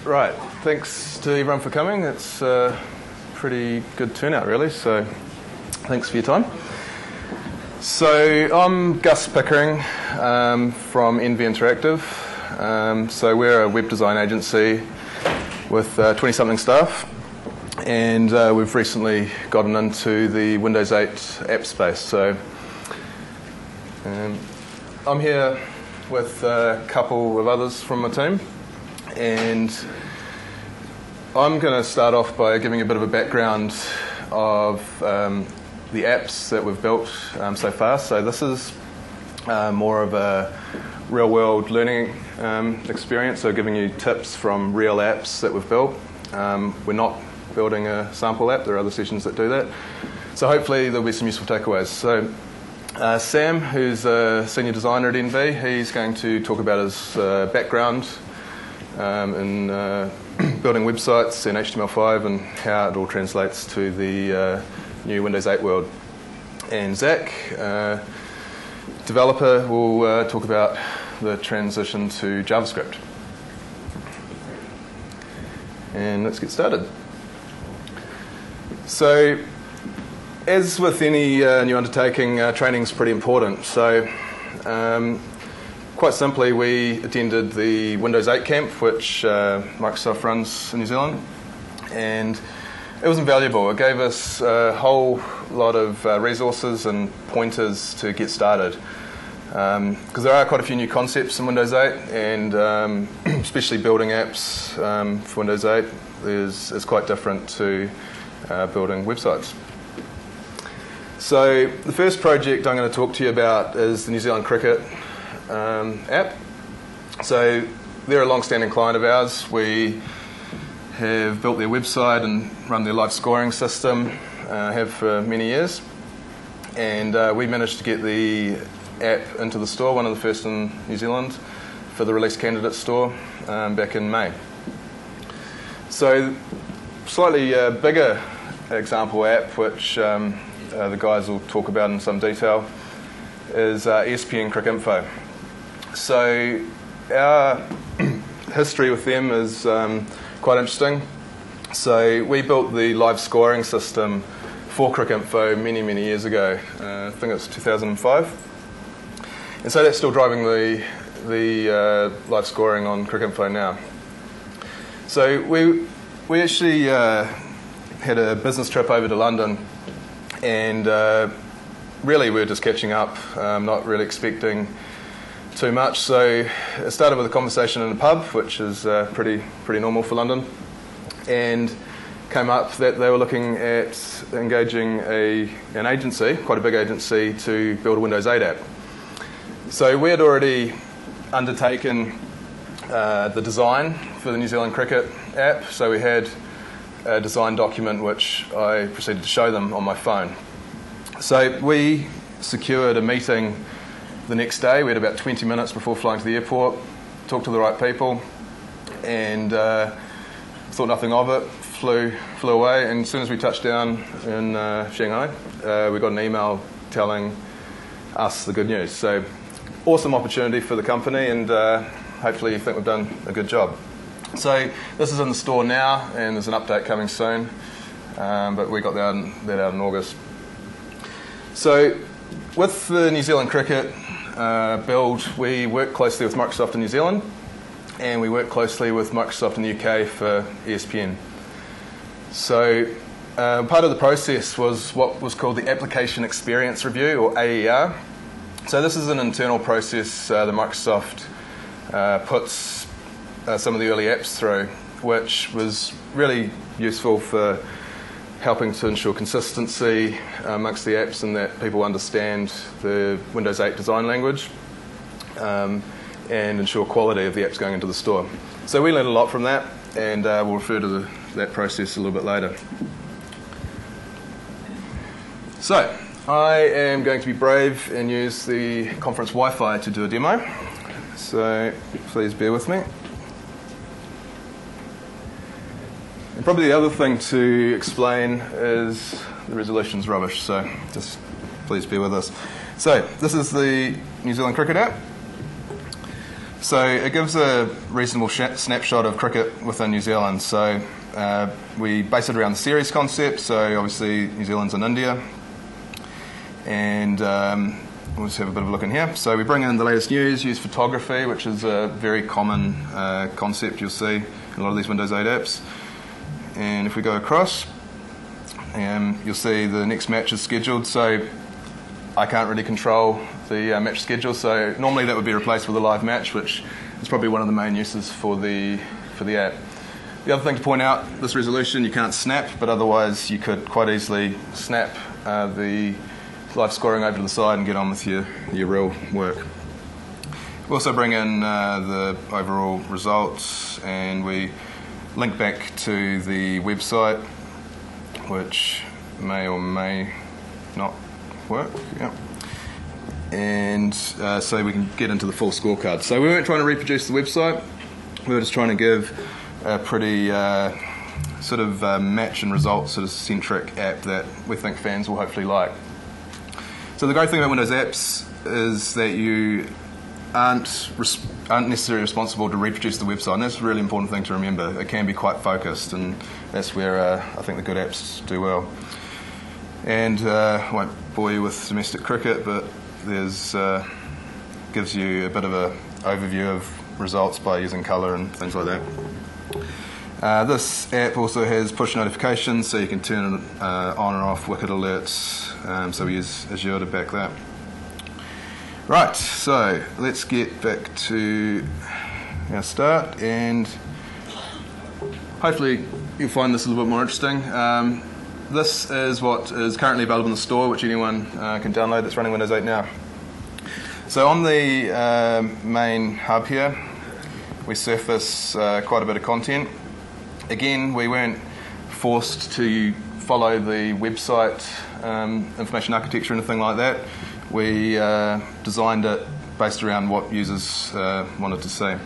Right, thanks to everyone for coming. It's a pretty good turnout really, so thanks for your time. So I'm Gus Pickering from NV Interactive. So we're a web design agency with 20-something staff, and we've recently gotten into the Windows 8 app space. So I'm here with a couple of others from my team, and I'm going to start off by giving a bit of a background of the apps that we've built so far. So this is more of a real-world learning experience, so giving you tips from real apps that we've built. We're not building a sample app. There are other sessions that do that. So hopefully there'll be some useful takeaways. So Sam, who's a senior designer at NV, he's going to talk about his background in building websites in HTML5 and how it all translates to the new Windows 8 world. And Zach, developer, will talk about the transition to JavaScript. And let's get started. So, as with any new undertaking, training is pretty important. So, quite simply, we attended the Windows 8 camp, which Microsoft runs in New Zealand, and it was invaluable. It gave us a whole lot of resources and pointers to get started, because there are quite a few new concepts in Windows 8, and especially building apps for Windows 8 is quite different to building websites. So the first project I'm going to talk to you about is the New Zealand Cricket app. So they're a long-standing client of ours. We have built their website and run their live scoring system, have for many years. And we managed to get the app into the store, one of the first in New Zealand, for the release candidate store back in May. So slightly bigger example app, which the guys will talk about in some detail, is ESPN Cricinfo. So our history with them is quite interesting. So we built the live scoring system for Cricinfo many, many years ago. I think it was 2005. And so that's still driving the live scoring on Cricinfo now. So we actually had a business trip over to London, and really we were just catching up, not really expecting too much. So it started with a conversation in a pub, which is pretty normal for London, and came up that they were looking at engaging an agency, quite a big agency, to build a Windows 8 app. So we had already undertaken the design for the New Zealand Cricket app, so we had a design document which I proceeded to show them on my phone. So we secured a meeting the next day. We had about 20 minutes before flying to the airport, talked to the right people, and thought nothing of it, flew away, and as soon as we touched down in Shanghai, we got an email telling us the good news. So awesome opportunity for the company, and hopefully you think we've done a good job. So this is in the store now, and there's an update coming soon, but we got that out in August. So with the New Zealand Cricket build, we work closely with Microsoft in New Zealand, and we work closely with Microsoft in the UK for ESPN. So part of the process was what was called the Application Experience Review, or AER. So this is an internal process that Microsoft puts some of the early apps through, which was really useful for helping to ensure consistency amongst the apps and that people understand the Windows 8 design language and ensure quality of the apps going into the store. So we learned a lot from that, and we'll refer to that process a little bit later. So I am going to be brave and use the conference Wi-Fi to do a demo, so please bear with me. And probably the other thing to explain is the resolution's rubbish, so just please bear with us. So this is the New Zealand Cricket app. So it gives a reasonable snapshot of cricket within New Zealand. So we base it around the series concept. So obviously New Zealand's in India. And we'll just have a bit of a look in here. So we bring in the latest news, use photography, which is a very common concept you'll see in a lot of these Windows 8 apps. And if we go across, you'll see the next match is scheduled. So I can't really control the match schedule, so normally that would be replaced with a live match, which is probably one of the main uses for the app. The other thing to point out, this resolution you can't snap, but otherwise you could quite easily snap the live scoring over to the side and get on with your real work. We also bring in the overall results, and we link back to the website, which may or may not work. Yeah. And so we can get into the full scorecard. So we weren't trying to reproduce the website, we were just trying to give a pretty sort of match and results sort of centric app that we think fans will hopefully like. So the great thing about Windows apps is that you aren't necessarily responsible to reproduce the website, and that's a really important thing to remember. It can be quite focused, and that's where I think the good apps do well. And I won't bore you with domestic cricket, but there's gives you a bit of an overview of results by using colour and things like that. This app also has push notifications, so you can turn it on and off wicket alerts, so we use Azure to back that. Right, so let's get back to our start, and hopefully you'll find this a little bit more interesting. This is what is currently available in the store, which anyone can download that's running Windows 8 now. So on the main hub here, we surface quite a bit of content. Again, we weren't forced to follow the website information architecture or anything like that. We designed it based around what users wanted to see.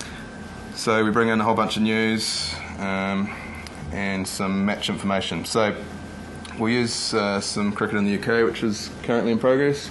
So we bring in a whole bunch of news and some match information. So we'll use some cricket in the UK, which is currently in progress.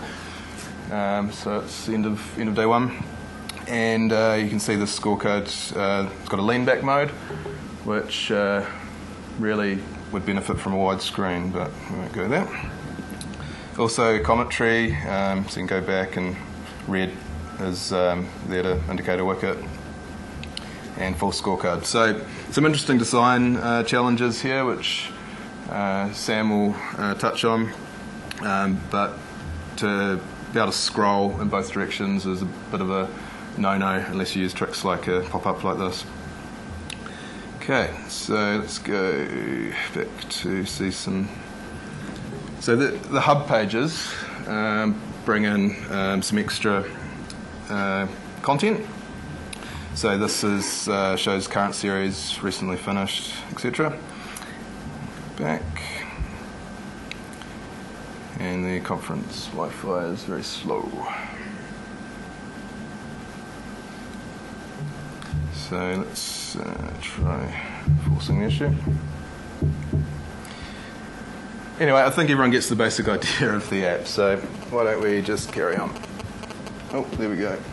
So it's the end of day one, and you can see the scorecard. It's got a lean back mode, which really would benefit from a wide screen, but we won't go there. Also commentary, so you can go back, and red is there to indicate a wicket, and full scorecard. So some interesting design challenges here, which Sam will touch on, but to be able to scroll in both directions is a bit of a no-no unless you use tricks like a pop-up like this. Okay, so let's go back to see some. So the hub pages bring in some extra content. So this is shows current series, recently finished, etc. Back. And the conference Wi-Fi is very slow. So let's try forcing the issue. Anyway, I think everyone gets the basic idea of the app, so why don't we just carry on. Oh, there we go.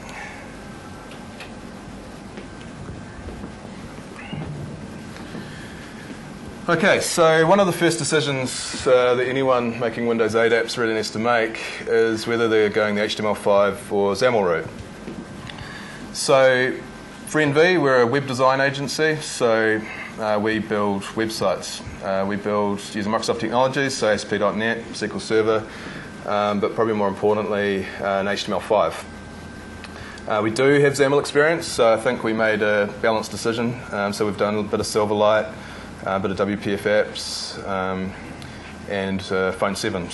Okay, so one of the first decisions that anyone making Windows 8 apps really needs to make is whether they're going the HTML5 or XAML route. So for NV, we're a web design agency, so we build websites. We build using Microsoft technologies, so ASP.NET, SQL Server, but probably more importantly, an HTML5. We do have XAML experience, so I think we made a balanced decision. So we've done a bit of Silverlight, a bit of WPF apps, and Phone 7.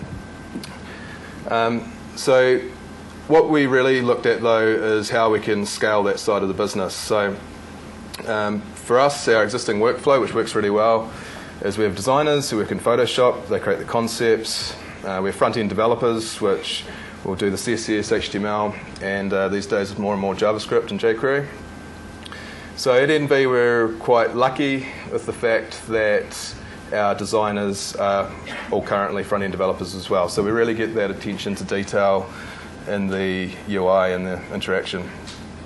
So what we really looked at, though, is how we can scale that side of the business. So for us, our existing workflow, which works really well, is we have designers who work in Photoshop, they create the concepts. We have front-end developers, which will do the CSS, HTML, and these days more and more JavaScript and jQuery. So at NV, we're quite lucky with the fact that our designers are all currently front-end developers as well. So we really get that attention to detail in the UI and the interaction.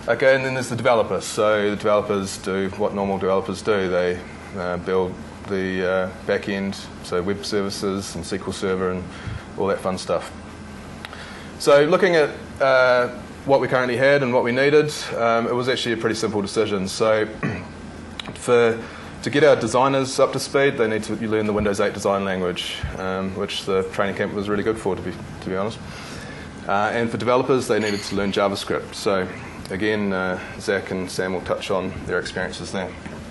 Okay, and then there's the developers. So the developers do what normal developers do. They build the back end, so web services and SQL Server and all that fun stuff. So looking at what we currently had and what we needed, it was actually a pretty simple decision. So to get our designers up to speed, they need to learn the Windows 8 design language, which the training camp was really good for, to be honest. And for developers, they needed to learn JavaScript. So again, Zach and Sam will touch on their experiences there.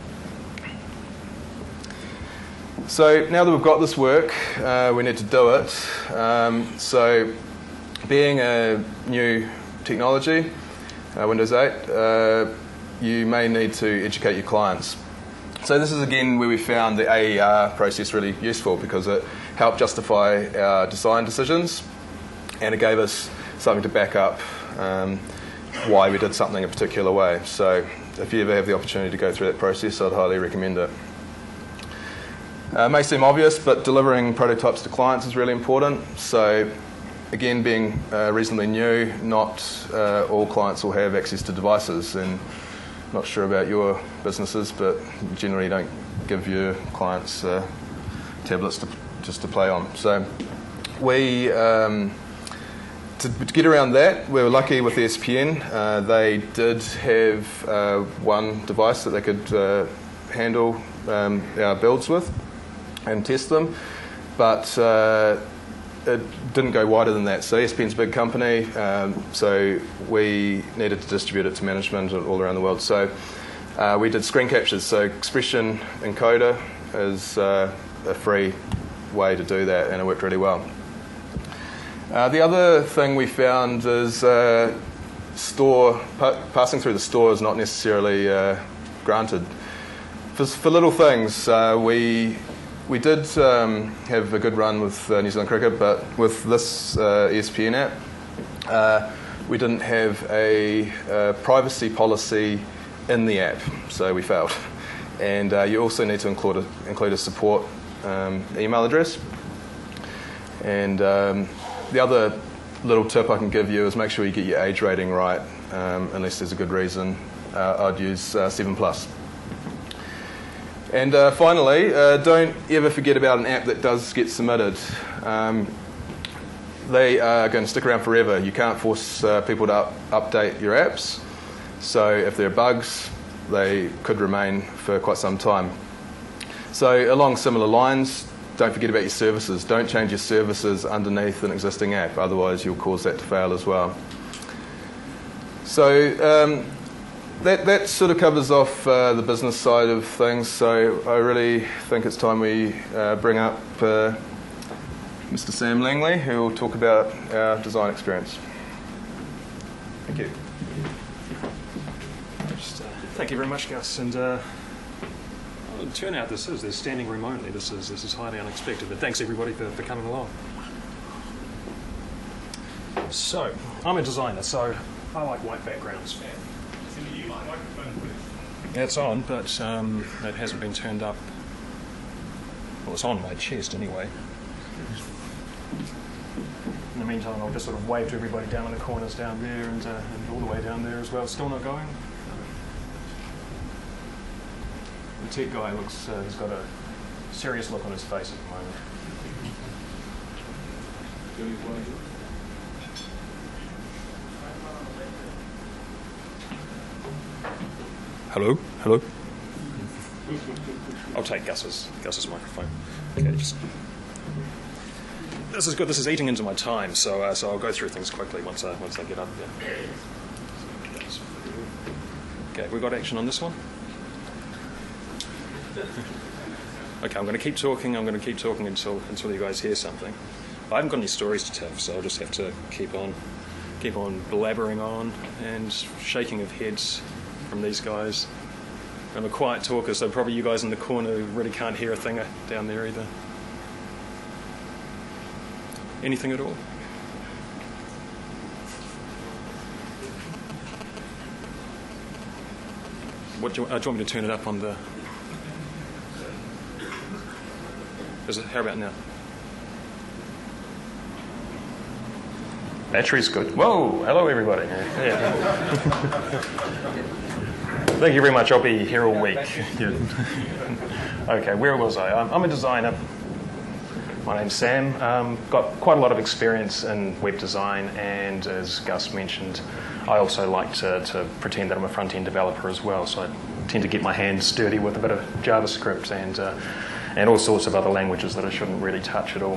So now that we've got this work, we need to do it. So being a new technology, Windows 8, you may need to educate your clients. So this is again where we found the AER process really useful, because it helped justify our design decisions, and it gave us something to back up why we did something a particular way. So if you ever have the opportunity to go through that process, I'd highly recommend it. It may seem obvious, but delivering prototypes to clients is really important. So again, being reasonably new, not all clients will have access to devices, and not sure about your businesses, but generally don't give your clients tablets just to play on. So we, to get around that, we were lucky with the SPN. They did have one device that they could handle our builds with and test them, but it didn't go wider than that. So ESPN's a big company, so we needed to distribute it to management all around the world. So we did screen captures. So Expression Encoder is a free way to do that, and it worked really well. The other thing we found is passing through the store is not necessarily granted. For little things, we did have a good run with New Zealand Cricket, but with this ESPN app, we didn't have a privacy policy in the app, so we failed. And you also need to include a support email address. And the other little tip I can give you is make sure you get your age rating right, unless there's a good reason. I'd use 7+. And finally, don't ever forget about an app that does get submitted. They are going to stick around forever. You can't force people to update your apps. So if there are bugs, they could remain for quite some time. So along similar lines, don't forget about your services. Don't change your services underneath an existing app, otherwise you'll cause that to fail as well. So that sort of covers off the business side of things. So I really think it's time we bring up Mr. Sam Langley, who will talk about our design experience. Thank you. Thank you very much, Gus. And the turnout they're standing room only. This is highly unexpected, but thanks everybody for coming along. So, I'm a designer, so I like white backgrounds. Yeah, it's on, but it hasn't been turned up. Well, it's on my chest anyway. In the meantime, I'll just sort of wave to everybody down in the corners down there and all the way down there as well. Still not going? The tech guy looks, he's got a serious look on his face at the moment. Hello? Hello? I'll take Gus's microphone. Okay, just... This is good. This is eating into my time, so I'll go through things quickly once I get up there. Okay, we got action on this one? Okay, I'm going to keep talking. I'm going to keep talking until you guys hear something. I haven't got any stories to tell, so I'll just have to keep on blabbering on and shaking of heads from these guys. I'm a quiet talker, so probably you guys in the corner really can't hear a thing down there either. Anything at all? Do you want me to turn it up on the... How about now? Battery's good. Whoa, hello everybody. Yeah. Thank you very much. I'll be here all week. Yeah. Okay, where was I? I'm a designer. My name's Sam. Got quite a lot of experience in web design, and as Gus mentioned, I also like to pretend that I'm a front-end developer as well, so I tend to get my hands dirty with a bit of JavaScript and all sorts of other languages that I shouldn't really touch at all.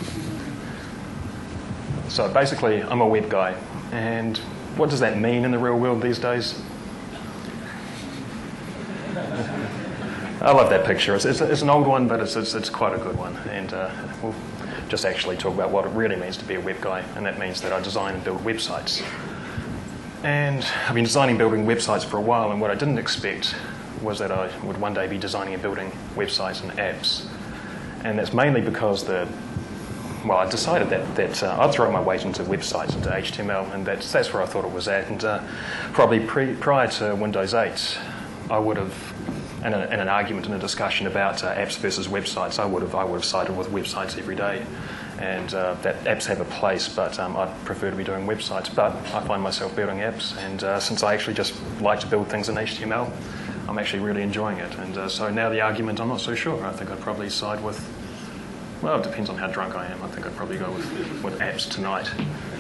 So basically, I'm a web guy, and what does that mean in the real world these days? I love that picture. It's an old one, but it's quite a good one. And we'll just actually talk about what it really means to be a web guy, and that means that I design and build websites. And I've been designing and building websites for a while, and what I didn't expect was that I would one day be designing and building websites and apps. And that's mainly because I decided that I'd throw my weight into websites, into HTML, and that's where I thought it was at. And probably prior to Windows 8, I would have, in an argument, in a discussion about apps versus websites, I would have sided with websites every day. And that apps have a place, but I'd prefer to be doing websites. But I find myself building apps, and since I actually just like to build things in HTML, I'm actually really enjoying it. And so now the argument, I'm not so sure. I think I'd probably side with, well, it depends on how drunk I am. I think I'd probably go with apps tonight.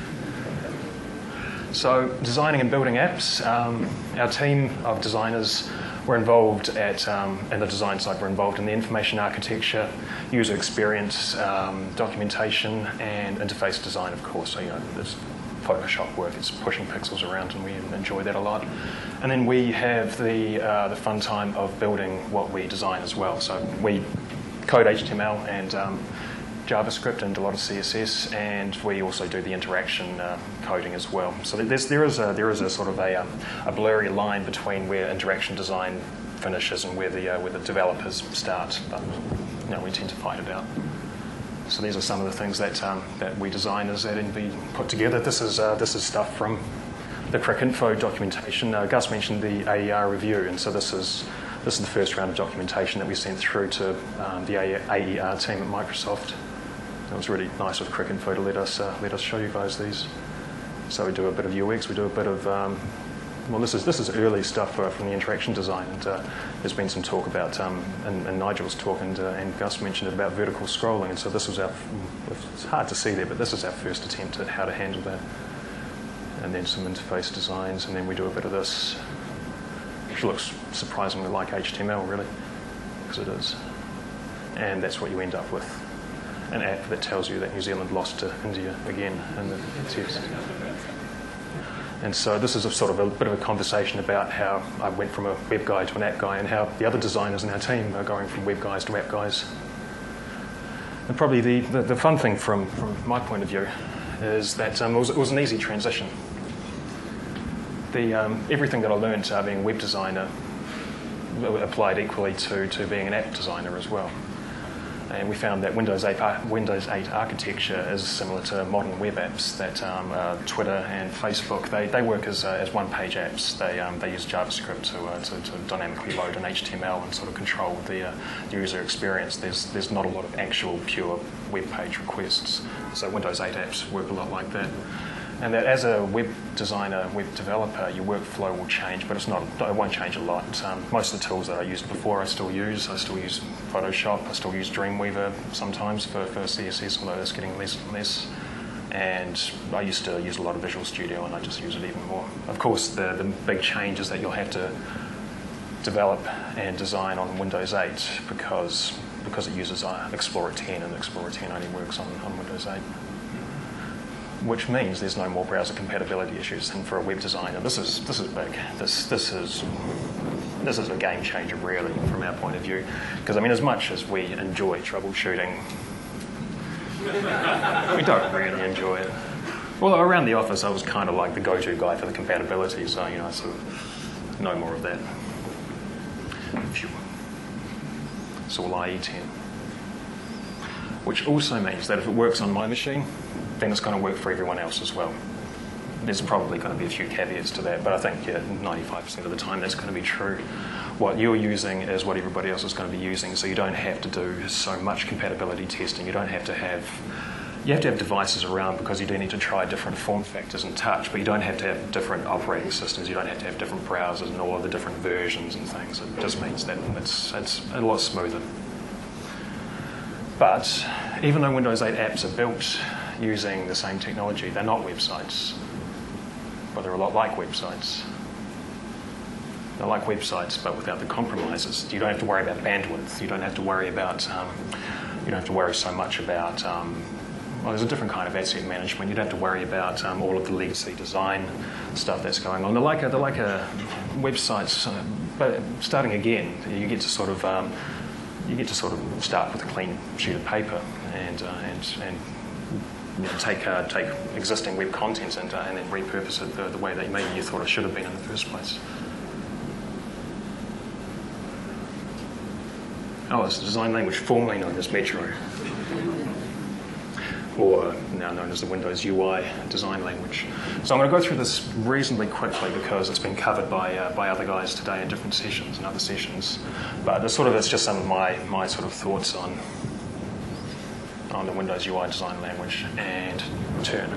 So designing and building apps, our team of designers were involved in the design side, we're involved in the information architecture, user experience, documentation, and interface design, of course. So, there's Photoshop work, it's pushing pixels around, and we enjoy that a lot. And then we have the fun time of building what we design as well. So we code HTML and JavaScript and a lot of CSS, and we also do the interaction coding as well. So there is a sort of a blurry line between where interaction design finishes and where the developers start. But we tend to fight it out. So these are some of the things that we designers at NV put together. This is stuff from the Cricinfo documentation. Gus mentioned the AER review, and so this is the first round of documentation that we sent through to the AER team at Microsoft. It was really nice of Cricinfo to let us show you guys these. So we do a bit of UX, we do a bit of this is early stuff from the interaction design, and there's been some talk about and Nigel's talk and Gus mentioned it about vertical scrolling, and so this was it's hard to see there, but this is our first attempt at how to handle that. And then some interface designs, and then we do a bit of this, which looks surprisingly like HTML, really, because it is. And that's what you end up with. An app that tells you that New Zealand lost to India again in the test. And so this is a sort of a bit of a conversation about how I went from a web guy to an app guy, and how the other designers in our team are going from web guys to app guys. And probably the fun thing from my point of view is that it was an easy transition. Everything that I learned being a web designer applied equally to being an app designer as well. And we found that Windows 8 architecture is similar to modern web apps, that Twitter and Facebook, they work as one-page apps. They use JavaScript to dynamically load an HTML and sort of control the user experience. There's not a lot of actual pure web page requests. So Windows 8 apps work a lot like that. And that as a web designer, web developer, your workflow will change, but it won't change a lot. Most of the tools that I used before I still use. I still use Photoshop, I still use Dreamweaver sometimes for CSS, although it's getting less and less. And I used to use a lot of Visual Studio, and I just use it even more. Of course, the big change is that you'll have to develop and design on Windows 8 because it uses Explorer 10, and Explorer 10 only works on Windows 8. Which means there's no more browser compatibility issues. And for a web designer, this is big. This is a game changer, really, from our point of view. Because as much as we enjoy troubleshooting, we don't really enjoy it. Although around the office, I was kind of like the go-to guy for the compatibility, so I sort of know more of that. Phew. It's all IE10. Which also means that if it works on my machine, then it's going to work for everyone else as well. There's probably going to be a few caveats to that, but I think 95% of the time that's going to be true. What you're using is what everybody else is going to be using, so you don't have to do so much compatibility testing. You don't have to have You have to have devices around because you do need to try different form factors and touch, but you don't have to have different operating systems. You don't have to have different browsers and all of the different versions and things. It just means that it's a lot smoother. But even though Windows 8 apps are built using the same technology, they're not websites, but they're a lot like websites. They're like websites, but without the compromises. You don't have to worry about bandwidth. You don't have to worry about. You don't have to worry so much about. Well, there's a different kind of asset management. You don't have to worry about all of the legacy design stuff that's going on. They're like a websites, but starting again, you get to sort of start with a clean sheet of paper and you know, take existing web content and then repurpose it the way that maybe you thought it should have been in the first place. Oh, it's a design language formerly known as Metro, or now known as the Windows UI design language. So I'm going to go through this reasonably quickly because it's been covered by other guys today in different sessions and other sessions. But it's just some of my sort of thoughts on the Windows UI design language and Turn.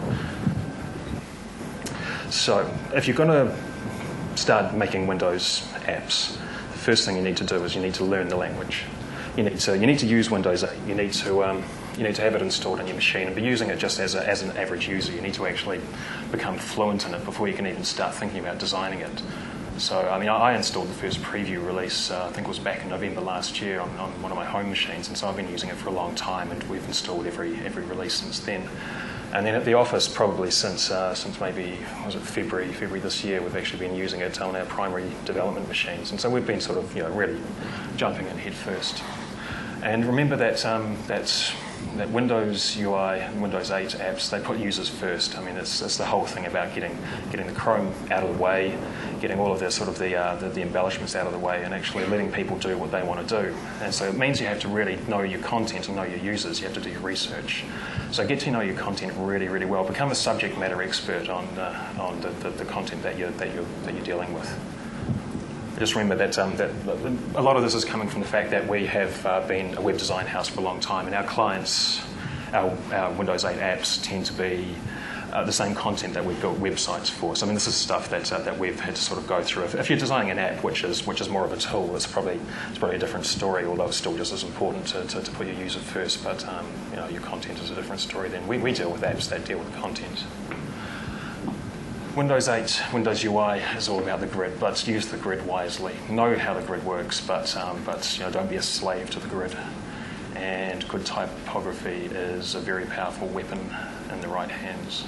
So if you're going to start making Windows apps, the first thing you need to do is you need to learn the language. You need to use Windows 8. You need to have it installed on your machine and be using it just as an average user. You need to actually become fluent in it before you can even start thinking about designing it. So, I mean, I installed the first preview release, I think it was back in November last year on one of my home machines, and so I've been using it for a long time, and we've installed every release since then. And then at the office, probably since maybe, was it February this year, we've actually been using it on our primary development machines. And so we've been sort of, really jumping in head first. And remember that Windows UI and Windows 8 apps, they put users first. I mean, it's the whole thing about getting the Chrome out of the way, getting all of the sort of the embellishments out of the way, and actually letting people do what they want to do. And so it means you have to really know your content and know your users. You have to do your research. So get to know your content really, really well. Become a subject matter expert on the content that you're dealing with. Just remember that a lot of this is coming from the fact that we have been a web design house for a long time, and our clients, our Windows 8 apps tend to be the same content that we've built websites for. So I mean, this is stuff that we've had to sort of go through. If you're designing an app which is more of a tool, it's probably a different story. Although it's still just as important to put your user first. But your content is a different story. Then we deal with apps that deal with content. Windows 8, Windows UI is all about the grid, but use the grid wisely. Know how the grid works, but don't be a slave to the grid. And good typography is a very powerful weapon in the right hands.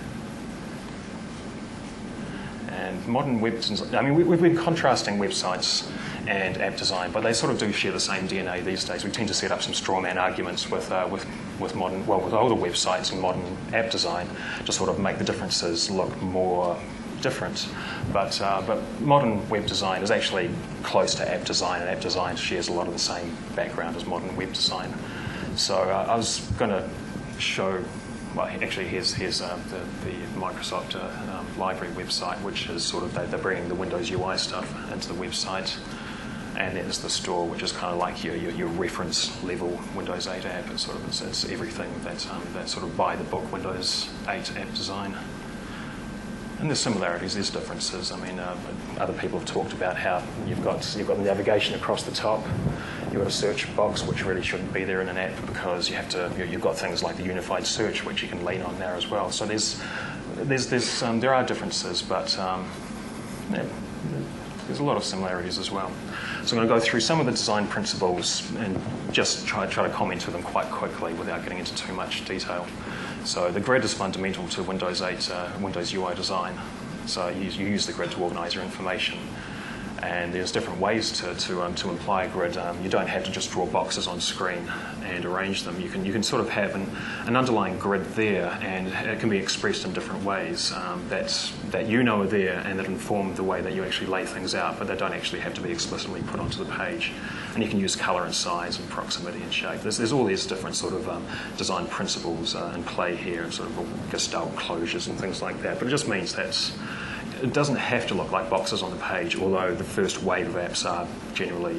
And modern web design, I mean, we've been contrasting websites and app design, but they sort of do share the same DNA these days. We tend to set up some straw man arguments with older websites and modern app design to sort of make the differences look more different. But modern web design is actually close to app design, and app design shares a lot of the same background as modern web design. So I was going to show. Well, actually, here's the Microsoft library website, which is sort of they're bringing the Windows UI stuff into the website, and there's the store, which is kind of like your reference level Windows 8 app. It's everything that's sort of by the book Windows 8 app design. And there's similarities, there's differences. I mean, other people have talked about how you've got the navigation across the top. You've got a search box, which really shouldn't be there in an app because you've got things like the unified search, which you can lean on there as well. So there are differences, but there's a lot of similarities as well. So I'm going to go through some of the design principles and just try to comment to them quite quickly without getting into too much detail. So the grid is fundamental to Windows 8, Windows UI design. So you use the grid to organise your information. And there's different ways to imply a grid. You don't have to just draw boxes on screen and arrange them. You can sort of have an underlying grid there, and it can be expressed in different ways that you know are there and that inform the way that you actually lay things out, but they don't actually have to be explicitly put onto the page. And you can use colour and size and proximity and shape. There's all these different sort of design principles in play here, and sort of Gestalt closures and things like that. But it just means that it doesn't have to look like boxes on the page, although the first wave of apps are generally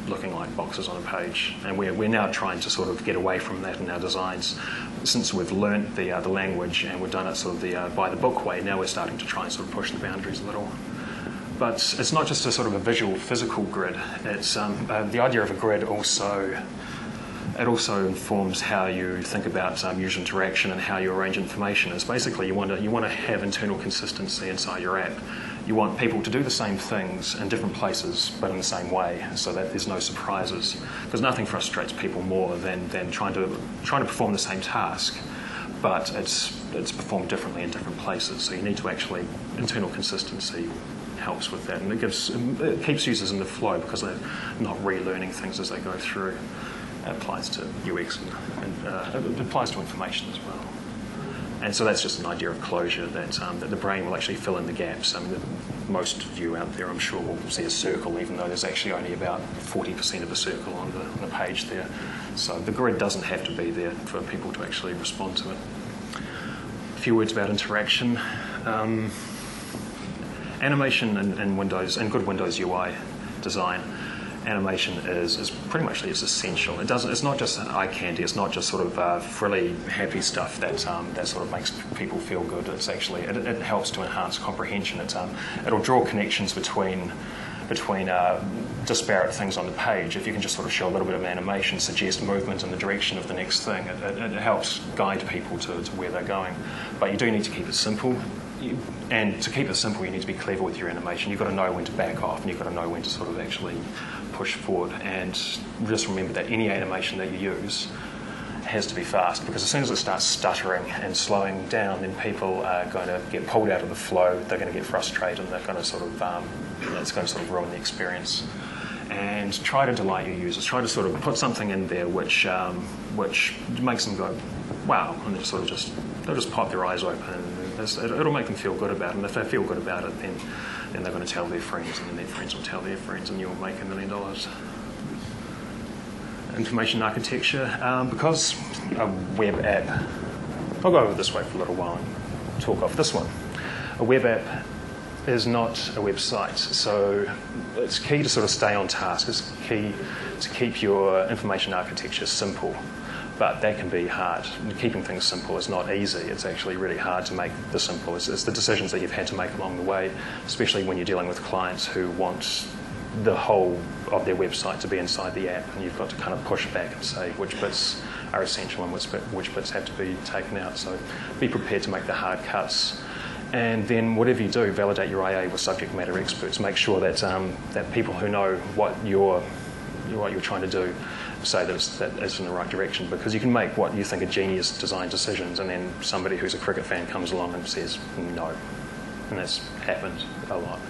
looking like boxes on a page. And we're now trying to sort of get away from that in our designs. Since we've learnt the language and we've done it sort of the by the book way, now we're starting to try and sort of push the boundaries a little. But it's not just a sort of a visual, physical grid. It's the idea of a grid also informs how you think about user interaction and how you arrange information. It's basically you want to have internal consistency inside your app. You want people to do the same things in different places, but in the same way, so that there's no surprises. Because nothing frustrates people more than trying to perform the same task, but it's performed differently in different places. So you need to actually internal consistency helps with that, and it keeps users in the flow because they're not relearning things as they go through. It applies to UX and it applies to information as well. And so that's just an idea of closure that the brain will actually fill in the gaps. I mean, most of you out there, I'm sure, will see a circle, even though there's actually only about 40% of a circle on the page there. So the grid doesn't have to be there for people to actually respond to it. A few words about interaction. Animation in Windows, and good Windows UI design, animation is pretty much essential. It's not just eye candy. It's not just sort of frilly, happy stuff that sort of makes people feel good. It's actually it helps to enhance comprehension. It'll draw connections between disparate things on the page. If you can just sort of show a little bit of animation, suggest movement in the direction of the next thing, it helps guide people to where they're going. But you do need to keep it simple. And to keep it simple, you need to be clever with your animation. You've got to know when to back off, and you've got to know when to sort of actually push forward. And just remember that any animation that you use has to be fast, because as soon as it starts stuttering and slowing down, then people are going to get pulled out of the flow. They're going to get frustrated, and they're going to sort of it's going to sort of ruin the experience. And try to delight your users. Try to sort of put something in there which makes them go, wow, and they'll just pop their eyes open. It'll make them feel good about it, and if they feel good about it, then they're going to tell their friends, and then their friends will tell their friends, and you'll make $1 million. Information architecture, because a web app, I'll go over this way for a little while and talk off this one. A web app is not a website, so it's key to sort of stay on task. It's key to keep your information architecture simple. But that can be hard. Keeping things simple is not easy. It's actually really hard to make the simple. It's the decisions that you've had to make along the way, especially when you're dealing with clients who want the whole of their website to be inside the app, and you've got to kind of push back and say which bits are essential and which bits have to be taken out. So be prepared to make the hard cuts. And then whatever you do, validate your IA with subject matter experts. Make sure that that people who know what you're trying to do say that it's in the right direction, because you can make what you think are genius design decisions, and then somebody who's a cricket fan comes along and says no, and that's happened a lot.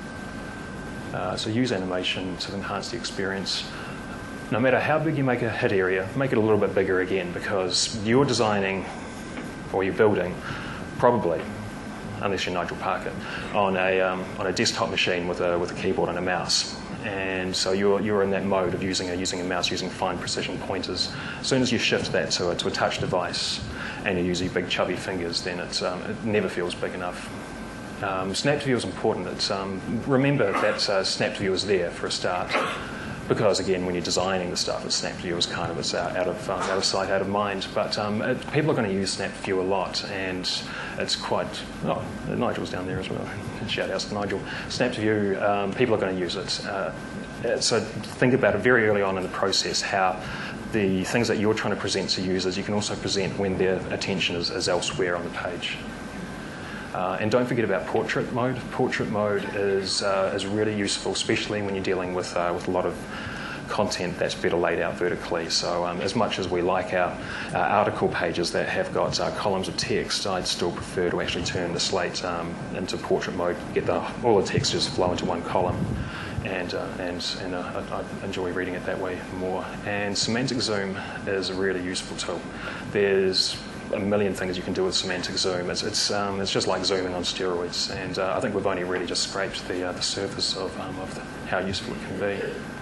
So use animation to enhance the experience. No matter how big you make a hit area, make it a little bit bigger again, because you're designing or you're building probably, unless you're Nigel Parker, on a desktop machine with a keyboard and a mouse. And so you're in that mode of using a mouse, using fine precision pointers. As soon as you shift that to a touch device and you're using big chubby fingers, then it never feels big enough. Snap to view is important. Remember that snap to view is there for a start, because again, when you're designing the stuff, snap to view is kind of out of sight, out of mind. But people are going to use snap to view a lot, and it's quite. Oh, Nigel's down there as well. Shout out to Nigel. Snap to view, people are going to use it. So think about it very early on in the process, how the things that you're trying to present to users, you can also present when their attention is elsewhere on the page. And don't forget about portrait mode. Portrait mode is really useful, especially when you're dealing with a lot of content that's better laid out vertically. So as much as we like our article pages that have got columns of text, I'd still prefer to actually turn the slate into portrait mode, get all the text just flow into one column, and I enjoy reading it that way more. And semantic zoom is a really useful tool. There's a million things you can do with semantic zoom. It's just like zooming on steroids, and I think we've only really just scraped the surface of how useful it can be.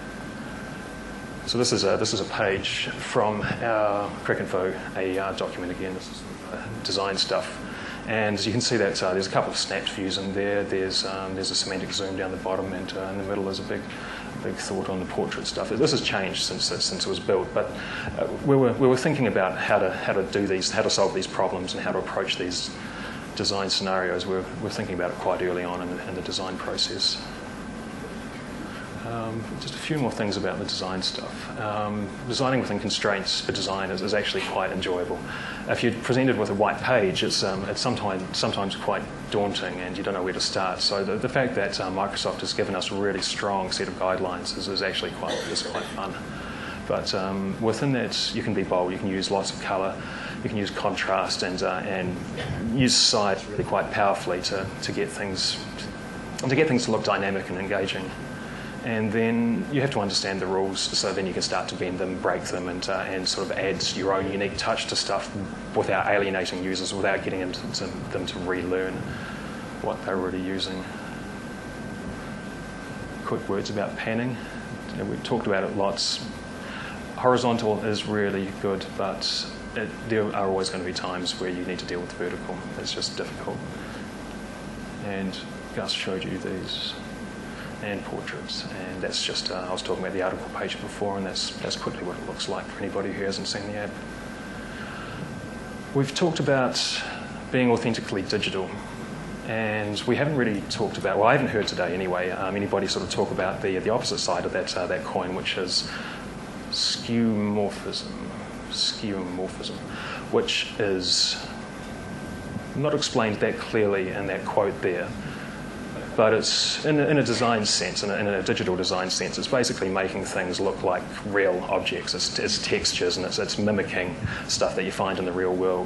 So this is a page from our Cricinfo AER document again. This is design stuff, and as you can see that there's a couple of snapped views in there. There's a semantic zoom down the bottom, and in the middle there's a big big thought on the portrait stuff. This has changed since it was built, but we were thinking about how to do these, how to solve these problems, and how to approach these design scenarios. We're thinking about it quite early on in the design process. Just a few more things about the design stuff. Designing within constraints for design is actually quite enjoyable. If you're presented with a white page, it's sometimes quite daunting and you don't know where to start. So the fact that Microsoft has given us a really strong set of guidelines is actually quite fun. But within that, you can be bold. You can use lots of colour. You can use contrast and use size really quite powerfully to get things to look dynamic and engaging. And then you have to understand the rules, so then you can start to bend them, break them, and sort of add your own unique touch to stuff without alienating users, without getting them to relearn what they're already using. Quick words about panning. We've talked about it lots. Horizontal is really good, but there are always going to be times where you need to deal with vertical. It's just difficult. And Gus showed you these. And portraits, and that's just, I was talking about the article page before, and that's quickly what it looks like for anybody who hasn't seen the app. We've talked about being authentically digital, and we haven't really talked about, well, I haven't heard today anyway, anybody sort of talk about the opposite side of that coin, which is skeuomorphism, which is not explained that clearly in that quote there. But it's, in a design sense, in a digital design sense, it's basically making things look like real objects. It's textures, and it's mimicking stuff that you find in the real world.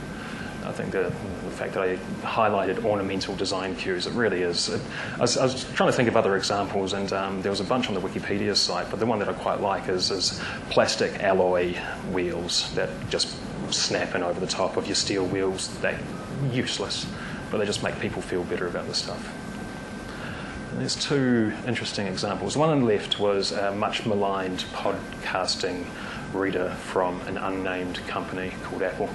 I think the fact that I highlighted ornamental design cues, it really is. I was trying to think of other examples, and there was a bunch on the Wikipedia site, but the one that I quite like is plastic alloy wheels that just snap in over the top of your steel wheels. They're useless, but they just make people feel better about the stuff. There's two interesting examples. The one on the left was a much maligned podcasting reader from an unnamed company called Apple.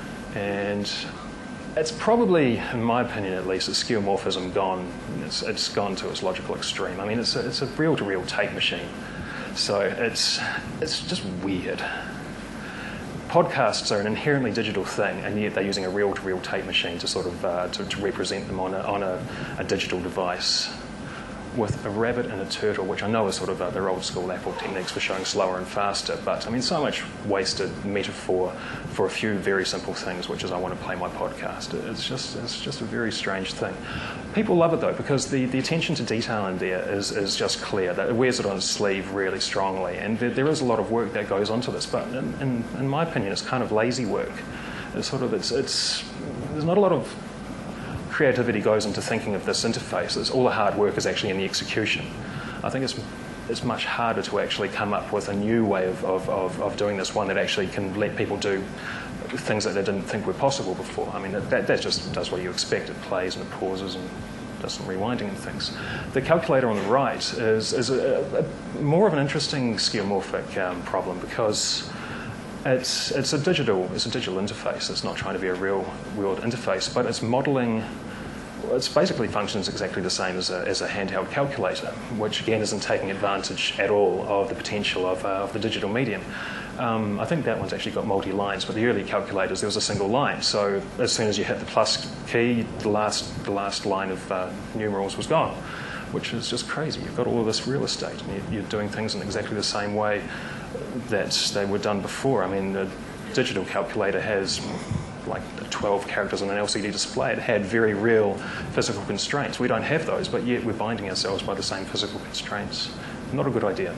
And it's probably, in my opinion at least, a skeuomorphism gone. It's gone to its logical extreme. I mean, it's a reel-to-reel tape machine. So it's just weird. Podcasts are an inherently digital thing, and yet they're using a reel-to-reel tape machine to sort of to represent them on a digital device, with a rabbit and a turtle, which I know is sort of their old school Apple techniques for showing slower and faster, but I mean, so much wasted metaphor for a few very simple things, which is I want to play my podcast. It's just a very strange thing. People love it though, because the attention to detail in there is just clear. That it wears it on its sleeve really strongly, and there is a lot of work that goes onto this, but in my opinion, it's kind of lazy work. It's there's not a lot of creativity goes into thinking of this interface. All the hard work is actually in the execution. I think it's much harder to actually come up with a new way of doing this, one that actually can let people do things that they didn't think were possible before. I mean, that just does what you expect. It plays and it pauses and does some rewinding and things. The calculator on the right is a more of an interesting skeuomorphic problem, because it's a digital interface. It's not trying to be a real world interface, but it's modelling. It basically functions exactly the same as a handheld calculator, which again isn't taking advantage at all of the potential of the digital medium. I think that one's actually got multi-lines, but the early calculators there was a single line. So as soon as you hit the plus key, the last line of numerals was gone, which is just crazy. You've got all of this real estate, and you're doing things in exactly the same way that they were done before. I mean, the digital calculator has like 12 characters on an LCD display. It had very real physical constraints. We don't have those, but yet we're binding ourselves by the same physical constraints. Not a good idea.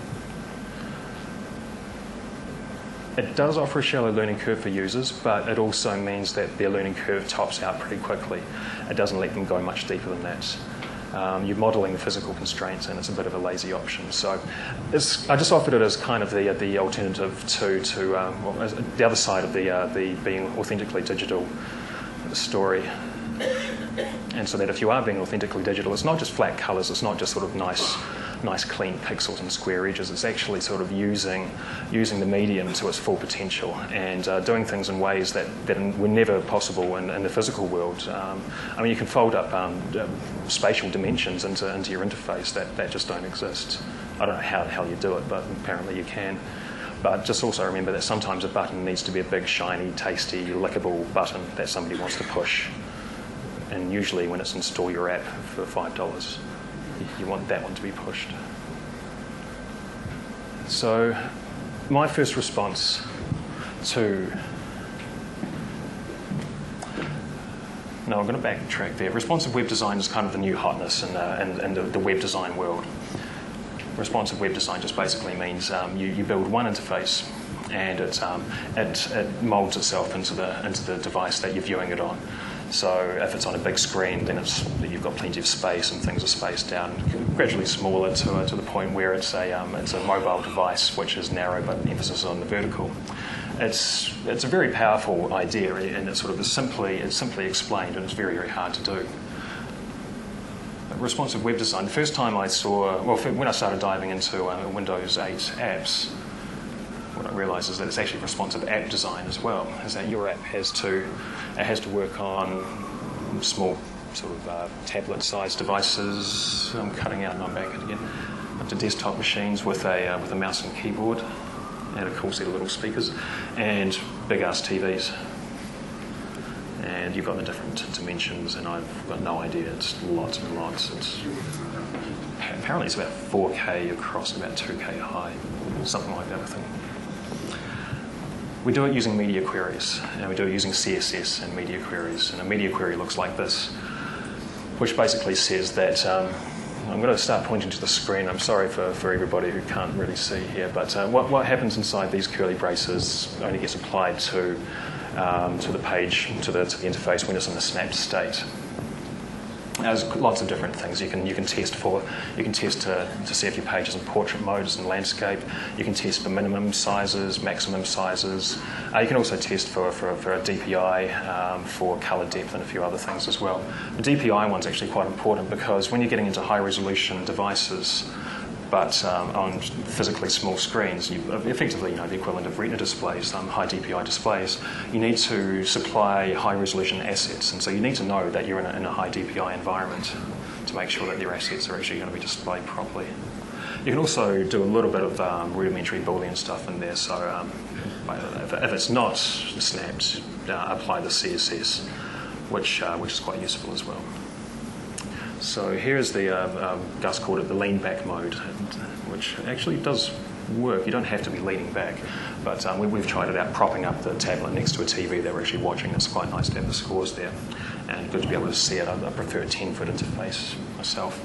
It does offer a shallow learning curve for users, but it also means that their learning curve tops out pretty quickly. It doesn't let them go much deeper than that. You're modelling the physical constraints, and it's a bit of a lazy option. So I just offered it as kind of the alternative to the other side of the being authentically digital story. And so that if you are being authentically digital, it's not just flat colours, it's not just sort of nice clean pixels and square edges. It's actually sort of using the medium to its full potential and doing things in ways that were never possible in the physical world. I mean, you can fold up spatial dimensions into your interface that just don't exist I don't know how the hell you do it, but apparently you can. But just also remember that sometimes a button needs to be a big, shiny, tasty, lickable button that somebody wants to push. And usually when it's install your app for $5, you want that one to be pushed. So my first response to... No, I'm going to backtrack there. Responsive web design is kind of the new hotness in the web design world. Responsive web design just basically means you build one interface and it molds itself into the device that you're viewing it on. So if it's on a big screen, then you've got plenty of space and things are spaced out, gradually smaller to the point where it's a mobile device, which is narrow but emphasis on the vertical. It's a very powerful idea, and it's simply explained, and it's very, very hard to do. Responsive web design. The first time I saw, when I started diving into Windows 8 apps, what I realised is that it's actually responsive app design as well. Is that your app has to work on small sort of tablet-sized devices. I'm cutting out and I'm back again. Up to desktop machines with a mouse and keyboard, and a cool set of little speakers, and big-ass TVs. And you've got the different dimensions, and I've got no idea. It's lots and lots. Apparently it's about 4K across, about 2K high, something like that, I think. We do it using media queries, and we do it using CSS and media queries. And a media query looks like this, which basically says that... I'm going to start pointing to the screen. I'm sorry for everybody who can't really see here, but what happens inside these curly braces only gets applied to the page, to the interface when it's in a snapped state. There's lots of different things you can test for. You can test to see if your page is in portrait mode, it's in landscape. You can test for minimum sizes, maximum sizes. You can also test for a DPI, for colour depth, and a few other things as well. The DPI one's actually quite important because when you're getting into high resolution devices, but on physically small screens, effectively, the equivalent of Retina displays, high DPI displays, you need to supply high resolution assets, and so you need to know that you're in a high DPI environment to make sure that your assets are actually going to be displayed properly. You can also do a little bit of rudimentary Boolean stuff in there, so if it's not snapped, apply the CSS, which is quite useful as well. So here's the, Gus called it the lean back mode, which actually does work. You don't have to be leaning back, but we've tried it out propping up the tablet next to a TV that we're actually watching. It's quite nice to have the scores there and good to be able to see it. I prefer a 10-foot interface myself.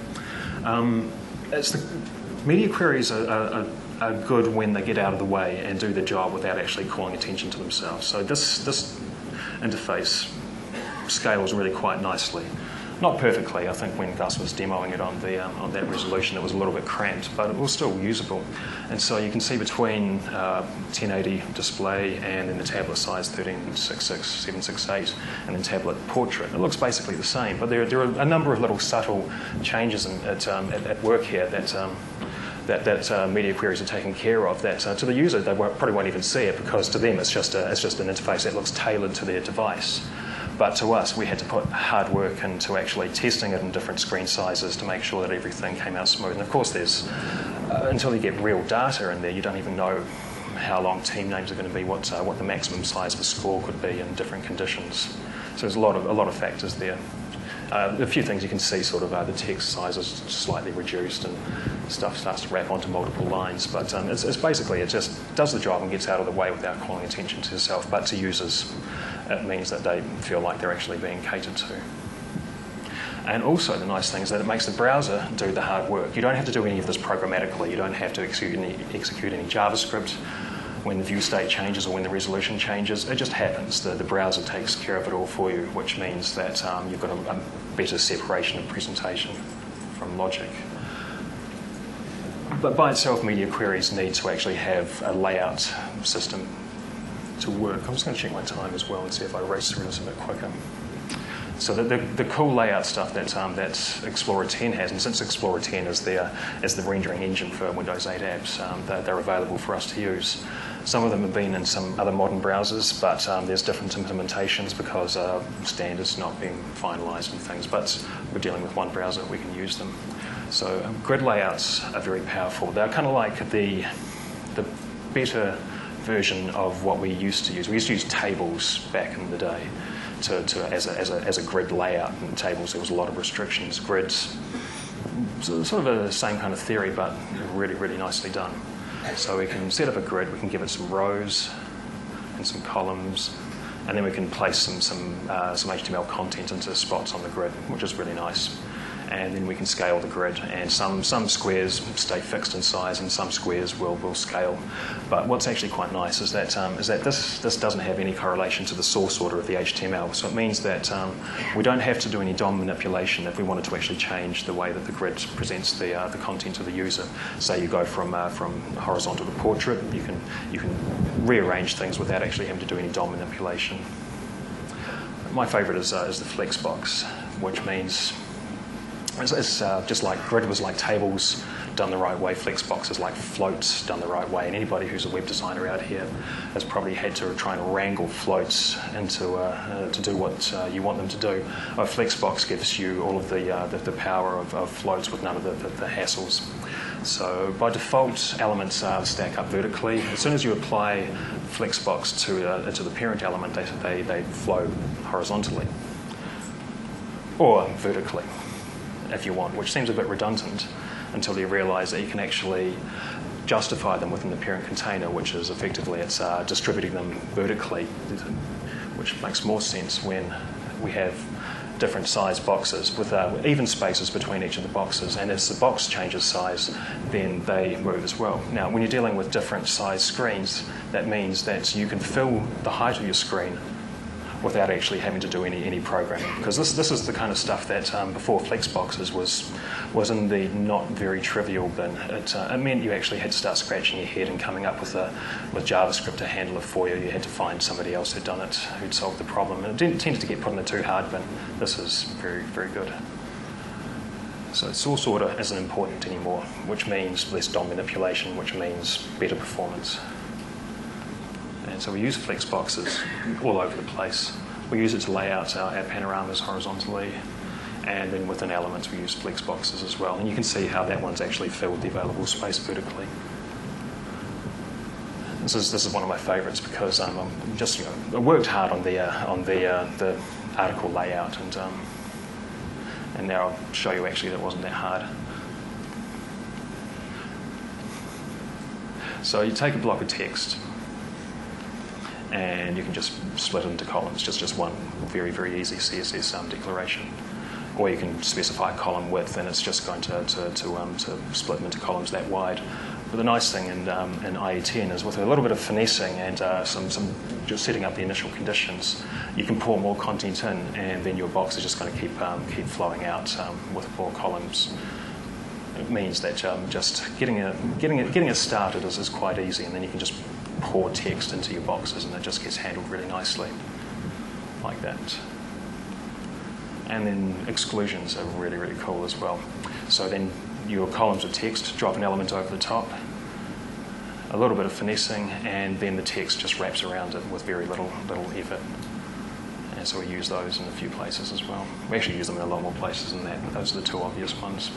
Media queries are good when they get out of the way and do the job without actually calling attention to themselves. So this interface scales really quite nicely. Not perfectly. I think when Gus was demoing it on that resolution, it was a little bit cramped, but it was still usable. And so you can see between 1080 display and then the tablet size 1366, 768, and then tablet portrait, it looks basically the same. But there are a number of little subtle changes at work here that media queries are taking care of. That to the user, they probably won't even see it because to them it's just an interface that looks tailored to their device. But to us, we had to put hard work into actually testing it in different screen sizes to make sure that everything came out smooth. And of course, there's until you get real data in there, you don't even know how long team names are going to be, what the maximum size of a score could be in different conditions. So there's a lot of factors there. A few things you can see, sort of the text size is slightly reduced and stuff starts to wrap onto multiple lines. But it's basically, it just does the job and gets out of the way without calling attention to yourself. But to users, it means that they feel like they're actually being catered to. And also the nice thing is that it makes the browser do the hard work. You don't have to do any of this programmatically. You don't have to execute any JavaScript when the view state changes or when the resolution changes. It just happens. The browser takes care of it all for you, which means that you've got a better separation of presentation from logic. But by itself, media queries need to actually have a layout system to work. I'm just going to check my time as well and see if I race through this a bit quicker. So the cool layout stuff that Explorer 10 has, and since Explorer 10 is the rendering engine for Windows 8 apps, they're available for us to use. Some of them have been in some other modern browsers, but there's different implementations because standards not being finalised and things. But we're dealing with one browser, we can use them. So grid layouts are very powerful. They're kind of like the better version of what we used to use. We used to use tables back in the day as a grid layout. In tables, there was a lot of restrictions. Grids, sort of the same kind of theory, but really, really nicely done. So we can set up a grid, we can give it some rows and some columns, and then we can place some HTML content into spots on the grid, which is really nice. And then we can scale the grid, and some squares stay fixed in size and some squares will scale. But what's actually quite nice is that this doesn't have any correlation to the source order of the HTML. So it means that we don't have to do any DOM manipulation if we wanted to actually change the way that the grid presents the content to the user. Say you go from horizontal to portrait, you can rearrange things without actually having to do any DOM manipulation. My favourite is the Flexbox, which means it's just like grid was like tables done the right way, Flexbox is like floats done the right way. And anybody who's a web designer out here has probably had to try and wrangle floats into to do what you want them to do. Flexbox gives you all of the power of floats with none of the hassles. So by default, elements stack up vertically. As soon as you apply Flexbox to the parent element, they flow horizontally or vertically, if you want, which seems a bit redundant until you realise that you can actually justify them within the parent container, which is effectively it's distributing them vertically, which makes more sense when we have different size boxes with even spaces between each of the boxes, and as the box changes size, then they move as well. Now, when you're dealing with different size screens, that means that you can fill the height of your screen without actually having to do any programming, because this is the kind of stuff that before Flexboxes was in the not very trivial bin. It meant you actually had to start scratching your head and coming up with JavaScript to handle it for you. You had to find somebody else who'd done it, who'd solved the problem, and it tended to get put in the too hard bin. This is very, very good. So source order isn't important anymore, which means less DOM manipulation, which means better performance. And so we use Flexboxes all over the place. We use it to lay out our panoramas horizontally, and then within elements we use Flexboxes as well. And you can see how that one's actually filled the available space vertically. This is one of my favourites because I worked hard on the article layout, and now I'll show you actually that wasn't that hard. So you take a block of text, and you can just split it into columns, just one very, very easy CSS declaration. Or you can specify column width, and it's just going to split them into columns that wide. But the nice thing in IE10 is with a little bit of finessing and some just setting up the initial conditions, you can pour more content in, and then your box is just going to keep flowing out with more columns. It means that just getting it started is quite easy, and then you can just pour text into your boxes, and it just gets handled really nicely, like that. And then exclusions are really, really cool as well. So then your columns of text, drop an element over the top, a little bit of finessing, and then the text just wraps around it with very little effort. And so we use those in a few places as well. We actually use them in a lot more places than that, but those are the two obvious ones.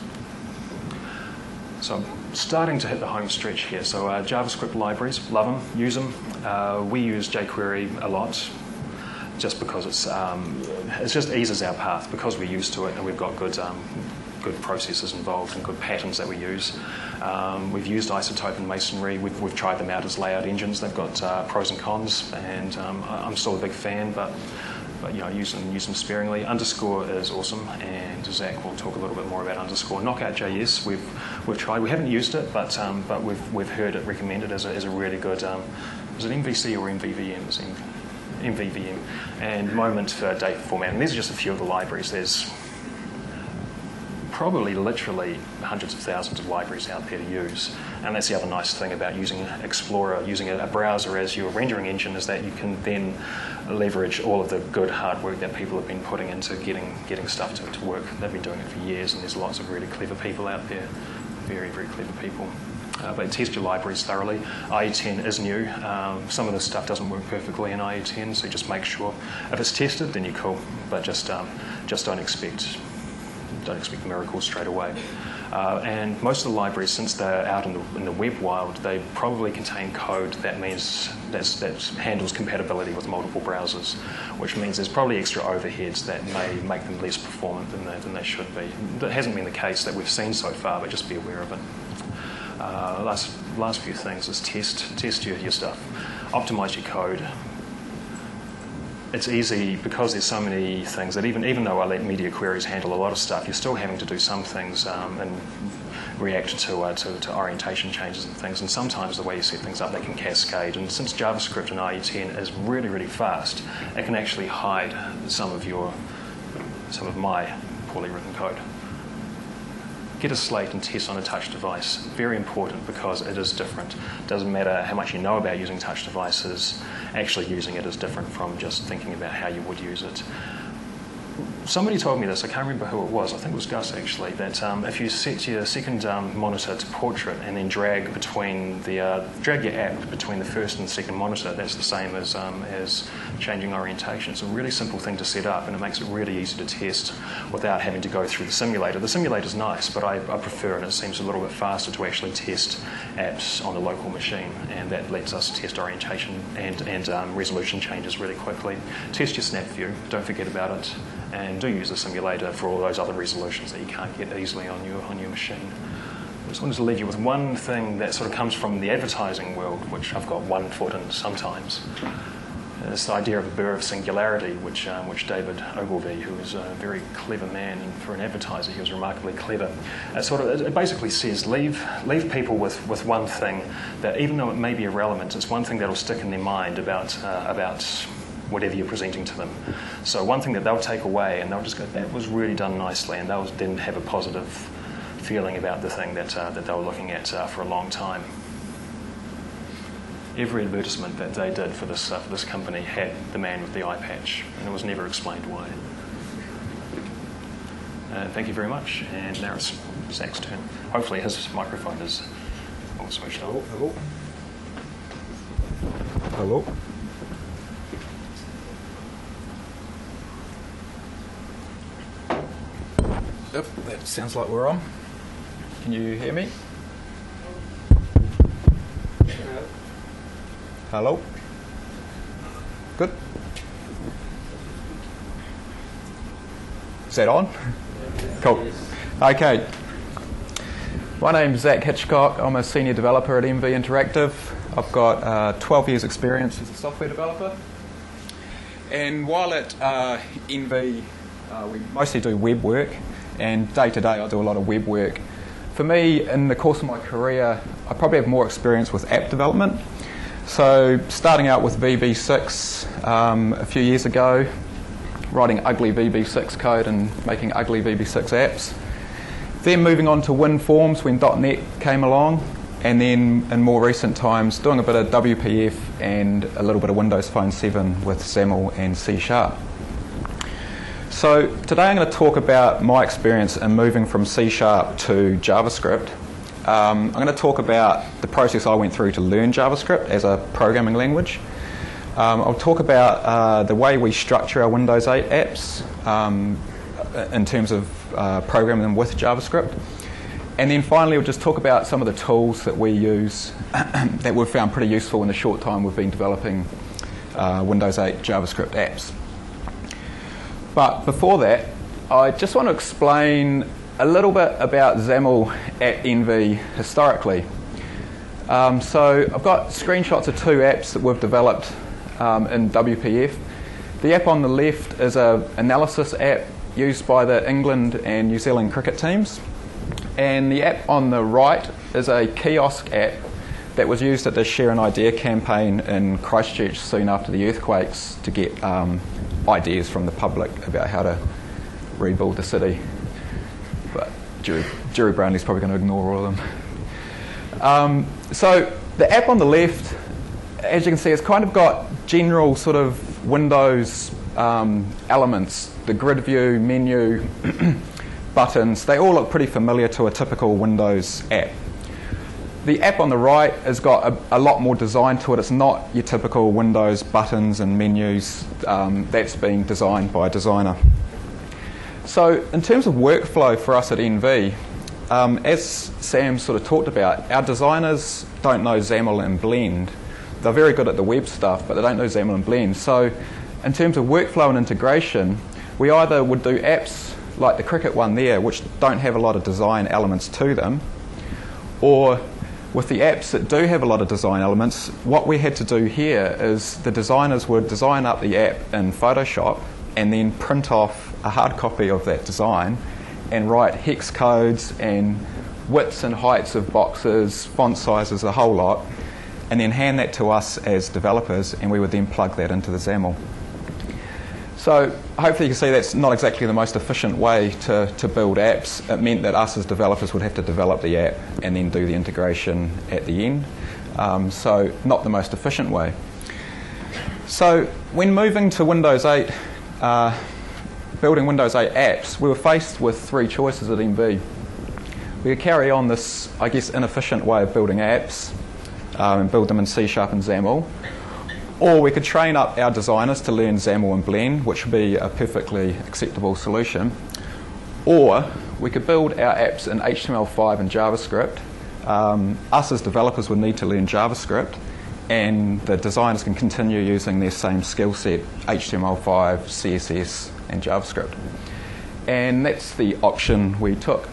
So I'm starting to hit the home stretch here. So JavaScript libraries, love them, use them. We use jQuery a lot, just because it just eases our path because we're used to it, and we've got good processes involved and good patterns that we use. We've used Isotope and Masonry. We've tried them out as layout engines. They've got pros and cons, and I'm still a big fan, but use them sparingly. Underscore is awesome, and Zach will talk a little bit more about Underscore. Knockout.js, we've tried. We haven't used it, but we've heard it recommended as a really good. Is it MVC or MVVM? It's MVVM, and Moment for data format. And these are just a few of the libraries. There's probably literally hundreds of thousands of libraries out there to use. And that's the other nice thing about using Explorer, using a browser as your rendering engine, is that you can then leverage all of the good hard work that people have been putting into getting stuff to work. They've been doing it for years, and there's lots of really clever people out there. Very, very clever people. but test your libraries thoroughly. IE10 is new. Some of this stuff doesn't work perfectly in IE10, so just make sure if it's tested, then you're cool. But just don't expect miracles straight away. And most of the libraries, since they're out in the web wild, they probably contain code that handles compatibility with multiple browsers, which means there's probably extra overheads that may make them less performant than they should be. That hasn't been the case that we've seen so far, but just be aware of it. Last few things is test your stuff, optimize your code. It's easy because there's so many things that even though I let media queries handle a lot of stuff, you're still having to do some things and react to orientation changes and things. And sometimes the way you set things up, they can cascade. And since JavaScript in IE10 is really, really fast, it can actually hide some of my poorly written code. Get a slate and test on a touch device. Very important because it is different. Doesn't matter how much you know about using touch devices, actually using it is different from just thinking about how you would use it. Somebody told me this, I can't remember who it was, I think it was Gus actually, that if you set your second monitor to portrait and then drag your app between the first and second monitor, that's the same as changing orientation. It's a really simple thing to set up and it makes it really easy to test without having to go through the simulator. The simulator's nice, but I prefer, and it seems a little bit faster to actually test apps on the local machine, and that lets us test orientation and resolution changes really quickly. Test your snap view, don't forget about it. And do use a simulator for all those other resolutions that you can't get easily on your machine. I just wanted to leave you with one thing that sort of comes from the advertising world, which I've got one foot in sometimes. This idea of a Burr of singularity, which David Ogilvy, who is a very clever man, and for an advertiser he was remarkably clever, it basically says leave people with one thing that, even though it may be irrelevant, it's one thing that will stick in their mind about whatever you're presenting to them. So one thing that they'll take away and they'll just go, that was really done nicely, and they'll then have a positive feeling about the thing that they were looking at for a long time. Every advertisement that they did for this company had the man with the eye patch, and it was never explained why. Thank you very much, and now it's Zach's turn. Hopefully his microphone is all switched on. Hello. Hello. Yep, that sounds like we're on. Can you hear me? Hello? Good? Is that on? Cool. Okay. My name's Zach Hitchcock. I'm a senior developer at MV Interactive. I've got 12 years experience as a software developer. And while at MV, we mostly do web work. And day to day I do a lot of web work. For me, in the course of my career, I probably have more experience with app development. So starting out with VB6 a few years ago, writing ugly VB6 code and making ugly VB6 apps. Then moving on to WinForms when .NET came along, and then in more recent times doing a bit of WPF and a little bit of Windows Phone 7 with XAML and C#. So today I'm going to talk about my experience in moving from C# to JavaScript. I'm going to talk about the process I went through to learn JavaScript as a programming language. I'll talk about the way we structure our Windows 8 apps in terms of programming them with JavaScript. And then finally we'll just talk about some of the tools that we use that we've found pretty useful in the short time we've been developing Windows 8 JavaScript apps. But before that, I just want to explain a little bit about XAML at NV historically. So I've got screenshots of two apps that we've developed in WPF. The app on the left is an analysis app used by the England and New Zealand cricket teams. And the app on the right is a kiosk app that was used at the Share an Idea campaign in Christchurch soon after the earthquakes to get ideas from the public about how to rebuild the city. But Jerry Brownlee's probably going to ignore all of them. So the app on the left, as you can see, it's kind of got general sort of Windows elements. The grid view, menu, buttons, they all look pretty familiar to a typical Windows app. The app on the right has got a lot more design to it. It's not your typical Windows buttons and menus. That's been designed by a designer. So in terms of workflow for us at NV, as Sam sort of talked about, our designers don't know XAML and Blend. They're very good at the web stuff, but they don't know XAML and Blend. So in terms of workflow and integration, we either would do apps like the Cricut one there, which don't have a lot of design elements to them, or with the apps that do have a lot of design elements, what we had to do here is the designers would design up the app in Photoshop and then print off a hard copy of that design and write hex codes and widths and heights of boxes, font sizes, a whole lot, and then hand that to us as developers, and we would then plug that into the XAML. So hopefully you can see that's not exactly the most efficient way to build apps. It meant that us as developers would have to develop the app and then do the integration at the end. So not the most efficient way. So when moving to Windows 8, building Windows 8 apps, we were faced with three choices at NV. We could carry on this, I guess, inefficient way of building apps and build them in C# and XAML. Or we could train up our designers to learn XAML and Blend, which would be a perfectly acceptable solution. Or we could build our apps in HTML5 and JavaScript. Us as developers would need to learn JavaScript, and the designers can continue using their same skill set, HTML5, CSS, and JavaScript. And that's the option we took.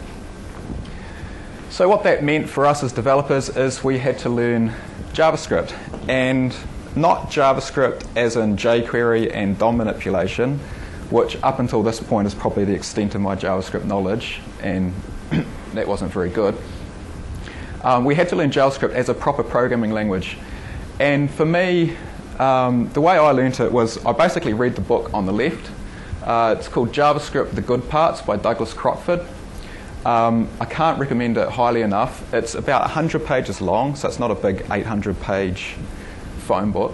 So what that meant for us as developers is we had to learn JavaScript, and not JavaScript as in jQuery and DOM manipulation, which up until this point is probably the extent of my JavaScript knowledge, and that wasn't very good. We had to learn JavaScript as a proper programming language. And for me, the way I learned it was I basically read the book on the left. It's called JavaScript: The Good Parts by Douglas Crockford. I can't recommend it highly enough. It's about 100 pages long, so it's not a big 800-page phone book.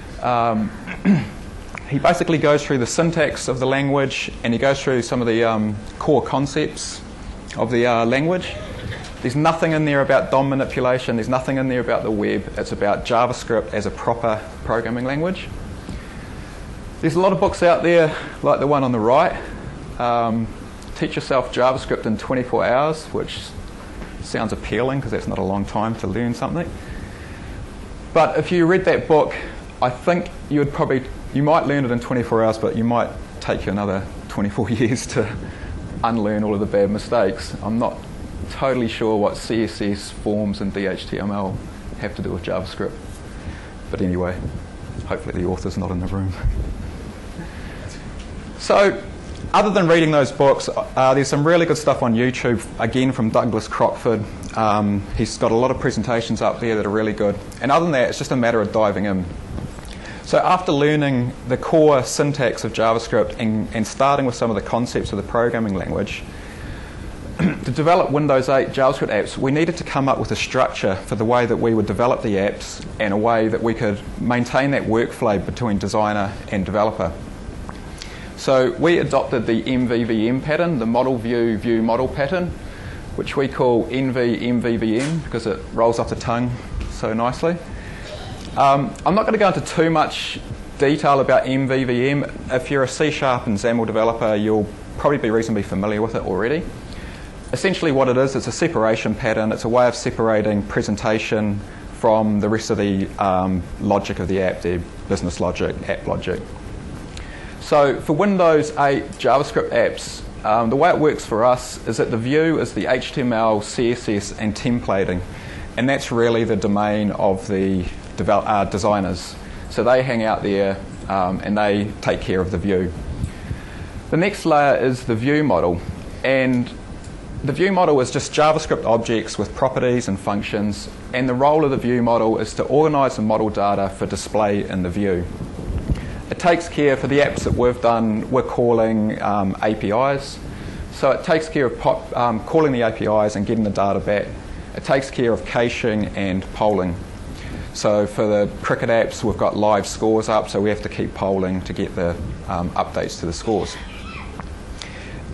He basically goes through the syntax of the language, and he goes through some of the core concepts of the language. There's nothing in there about DOM manipulation. There's nothing in there about the web. It's about JavaScript as a proper programming language. There's a lot of books out there, like the one on the right. Teach Yourself JavaScript in 24 hours, which sounds appealing because that's not a long time to learn something. But if you read that book, I think you might learn it in 24 hours, but you might take you another 24 years to unlearn all of the bad mistakes. I'm not totally sure what CSS, forms, and DHTML have to do with JavaScript. But anyway, hopefully the author's not in the room. So, other than reading those books, there's some really good stuff on YouTube, again from Douglas Crockford. He's got a lot of presentations up there that are really good. And other than that, it's just a matter of diving in. So after learning the core syntax of JavaScript and starting with some of the concepts of the programming language, to develop Windows 8 JavaScript apps, we needed to come up with a structure for the way that we would develop the apps and a way that we could maintain that workflow between designer and developer. So we adopted the MVVM pattern, the model view model pattern, which we call NV-MVVM because it rolls off the tongue so nicely. I'm not going to go into too much detail about MVVM. If you're a C# and XAML developer, you'll probably be reasonably familiar with it already. Essentially what it is, it's a separation pattern. It's a way of separating presentation from the rest of the logic of the app, the business logic, app logic. So for Windows 8 JavaScript apps, the way it works for us is that the view is the HTML, CSS, and templating. And that's really the domain of the designers. So they hang out there and they take care of the view. The next layer is the view model. And the view model is just JavaScript objects with properties and functions. And the role of the view model is to organize the model data for display in the view. It takes care for the apps that we've done, we're calling APIs. So it takes care of calling the APIs and getting the data back. It takes care of caching and polling. So for the Cricut apps, we've got live scores up, so we have to keep polling to get the updates to the scores.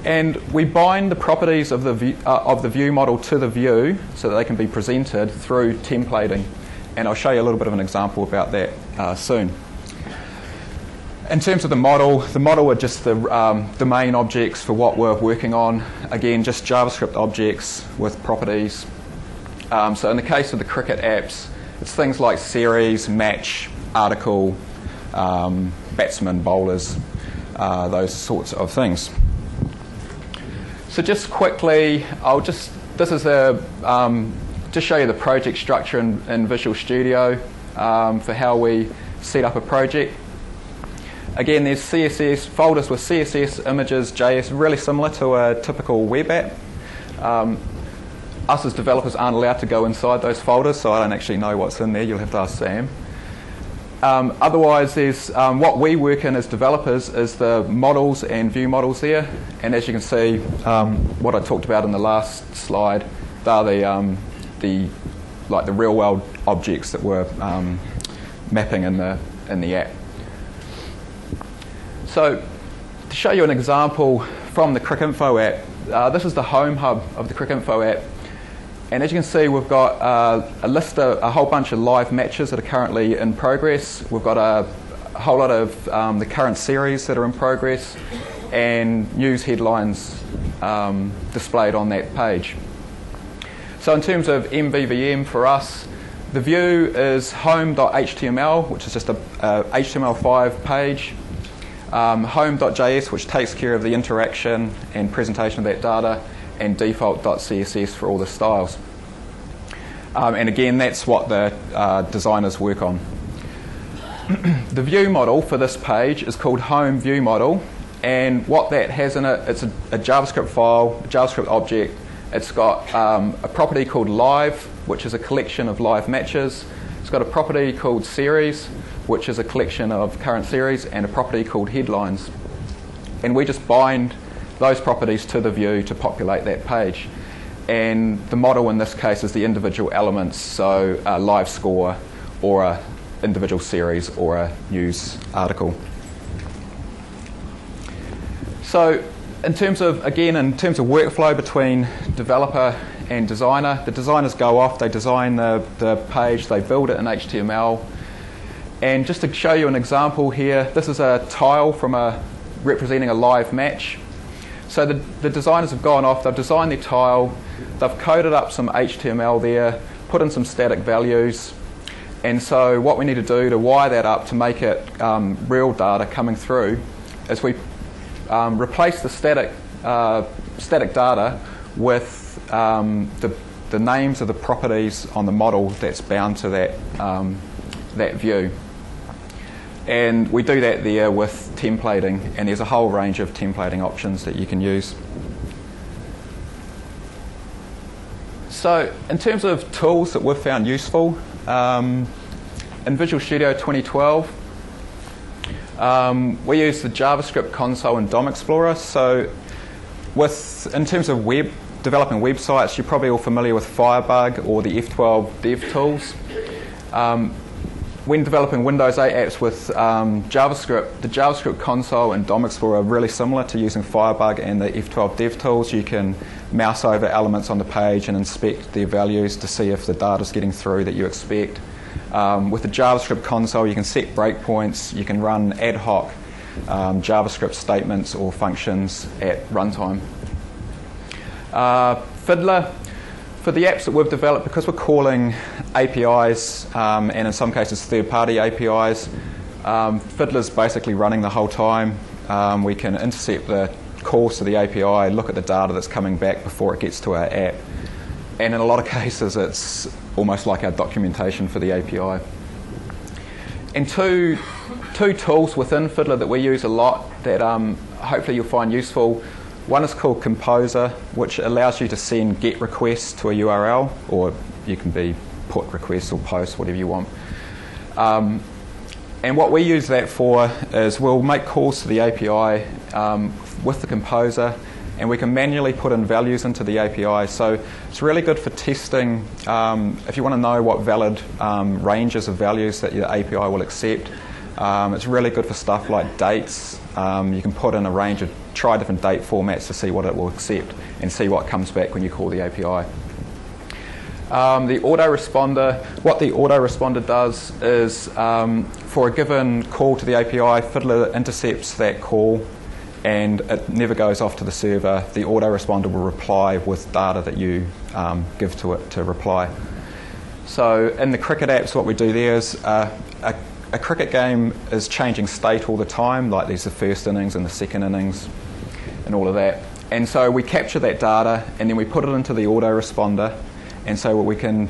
And we bind the properties of the view model to the view so that they can be presented through templating. And I'll show you a little bit of an example about that soon. In terms of the model are just the main objects for what we're working on. Again, just JavaScript objects with properties. So in the case of the Cricut apps, it's things like series, match, article, batsmen, bowlers, those sorts of things. So just quickly, just show you the project structure in Visual Studio for how we set up a project. Again, there's CSS folders with CSS, images, JS, really similar to a typical web app. Us as developers aren't allowed to go inside those folders, so I don't actually know what's in there. You'll have to ask Sam. Otherwise, there's what we work in as developers is the models and view models there. And as you can see, what I talked about in the last slide, they're the real world objects that we're mapping in the app. So to show you an example from the Cricinfo app, this is the home hub of the Cricinfo app. And as you can see, we've got a whole bunch of live matches that are currently in progress. We've got a whole lot of the current series that are in progress and news headlines displayed on that page. So in terms of MVVM for us, the view is home.html, which is just a HTML5 page. Home.js, which takes care of the interaction and presentation of that data, and default.css for all the styles. And again, that's what the designers work on. The view model for this page is called home view model, and what that has in it, it's a JavaScript file, a JavaScript object. It's got a property called live, which is a collection of live matches. It's got a property called series, which is a collection of current series, and a property called headlines. And we just bind those properties to the view to populate that page. And the model in this case is the individual elements, so a live score or an individual series or a news article. So in terms of workflow between developer and designer, the designers go off, they design the page, they build it in HTML. And just to show you an example here, this is a tile representing a live match. So the designers have gone off, they've designed their tile, they've coded up some HTML there, put in some static values. And so what we need to do to wire that up to make it real data coming through is we replace the static data with the names of the properties on the model that's bound to that view. And we do that there with templating, and there's a whole range of templating options that you can use. So in terms of tools that we've found useful, in Visual Studio 2012, we use the JavaScript console and DOM Explorer. So in terms of developing websites, you're probably all familiar with Firebug or the F12 dev tools. When developing Windows 8 apps with JavaScript, the JavaScript console and DOM Explorer are really similar to using Firebug and the F12 dev tools. You can mouse over elements on the page and inspect their values to see if the data is getting through that you expect. With the JavaScript console, you can set breakpoints, you can run ad hoc JavaScript statements or functions at runtime. Fiddler. For the apps that we've developed, because we're calling APIs and in some cases third-party APIs, Fiddler's basically running the whole time. We can intercept the calls to the API, look at the data that's coming back before it gets to our app. And in a lot of cases, it's almost like our documentation for the API. And two tools within Fiddler that we use a lot that hopefully you'll find useful. One is called Composer, which allows you to send GET requests to a URL, or you can be put requests or post, whatever you want. And what we use that for is we'll make calls to the API with the Composer, and we can manually put in values into the API. So it's really good for testing. If you want to know what valid ranges of values that your API will accept, It's really good for stuff like dates. You can put in try different date formats to see what it will accept and see what comes back when you call the API. The autoresponder, what the autoresponder does is for a given call to the API, Fiddler intercepts that call and it never goes off to the server. The autoresponder will reply with data that you give to it to reply. So in the cricket apps, what we do there is a cricket game is changing state all the time, like there's the first innings and the second innings and all of that. And so we capture that data and then we put it into the autoresponder, and so we can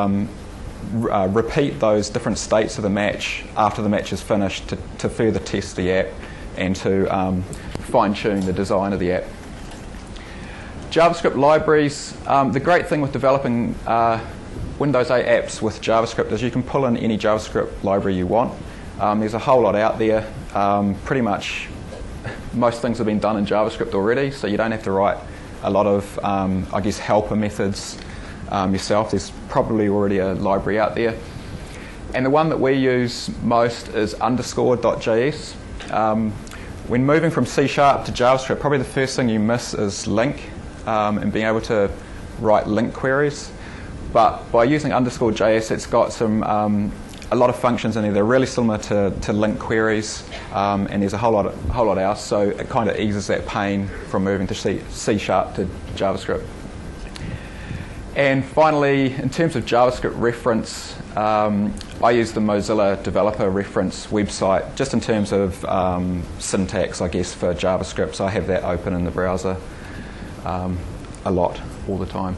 repeat those different states of the match after the match is finished to further test the app and to fine-tune the design of the app. JavaScript libraries. The great thing with developing Windows 8 apps with JavaScript is you can pull in any JavaScript library you want. There's a whole lot out there. Pretty much most things have been done in JavaScript already, so you don't have to write a lot of, helper methods yourself. There's probably already a library out there. And the one that we use most is underscore.js. When moving from C# to JavaScript, probably the first thing you miss is link and being able to write link queries. But by using underscore.js, it's got some a lot of functions in there. They're really similar to link queries, and there's a whole lot else. So it kind of eases that pain from moving to C# to JavaScript. And finally, in terms of JavaScript reference, I use the Mozilla Developer Reference website just in terms of syntax, I guess, for JavaScript. So I have that open in the browser a lot, all the time.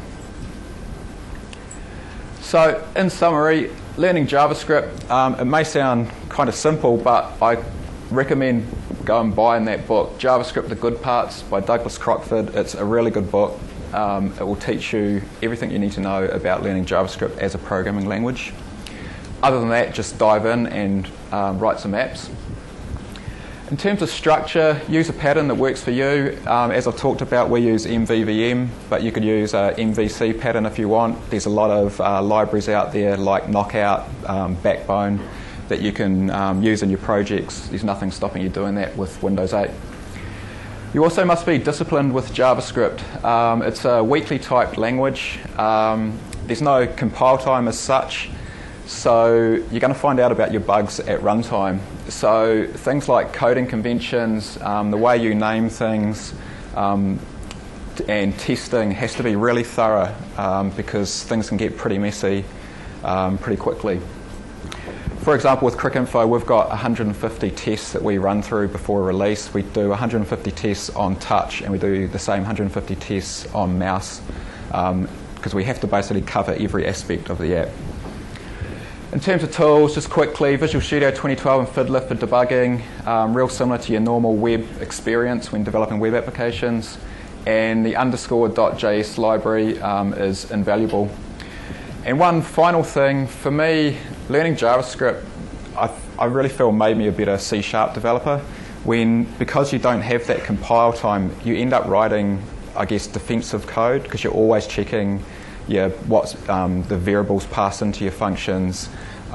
So in summary, learning JavaScript, it may sound kind of simple, but I recommend going buying that book, JavaScript, The Good Parts by Douglas Crockford. It's a really good book. It will teach you everything you need to know about learning JavaScript as a programming language. Other than that, just dive in and write some apps. In terms of structure, use a pattern that works for you. As I've talked about, we use MVVM, but you could use a MVC pattern if you want. There's a lot of libraries out there like Knockout, Backbone, that you can use in your projects. There's nothing stopping you doing that with Windows 8. You also must be disciplined with JavaScript. It's a weakly typed language. There's no compile time as such, so you're going to find out about your bugs at runtime. So things like coding conventions, the way you name things, and testing has to be really thorough because things can get pretty messy pretty quickly. For example, with Cricinfo, we've got 150 tests that we run through before release. We do 150 tests on touch, and we do the same 150 tests on mouse because we have to basically cover every aspect of the app. In terms of tools, just quickly, Visual Studio 2012 and Fiddler for debugging, real similar to your normal web experience when developing web applications. And the underscore.js library is invaluable. And one final thing, for me, learning JavaScript, I really feel made me a better C# developer. Because you don't have that compile time, you end up writing, I guess, defensive code because you're always checking what's the variables passed into your functions.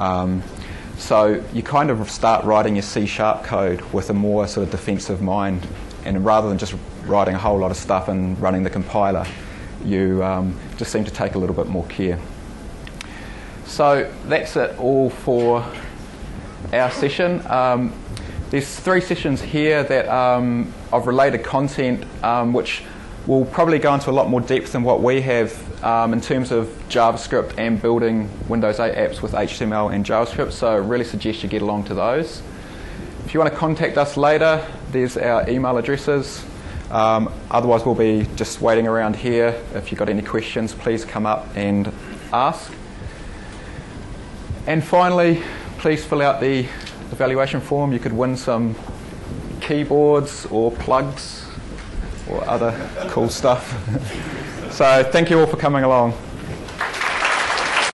So you kind of start writing your C# code with a more sort of defensive mind, and rather than just writing a whole lot of stuff and running the compiler, you just seem to take a little bit more care. So that's it all for our session. There's 3 sessions here that of related content which will probably go into a lot more depth than what we have in terms of JavaScript and building Windows 8 apps with HTML and JavaScript, so I really suggest you get along to those. If you want to contact us later, there's our email addresses. Otherwise, we'll be just waiting around here. If you've got any questions, please come up and ask. And finally, please fill out the evaluation form. You could win some keyboards or plugs or other cool stuff. So thank you all for coming along.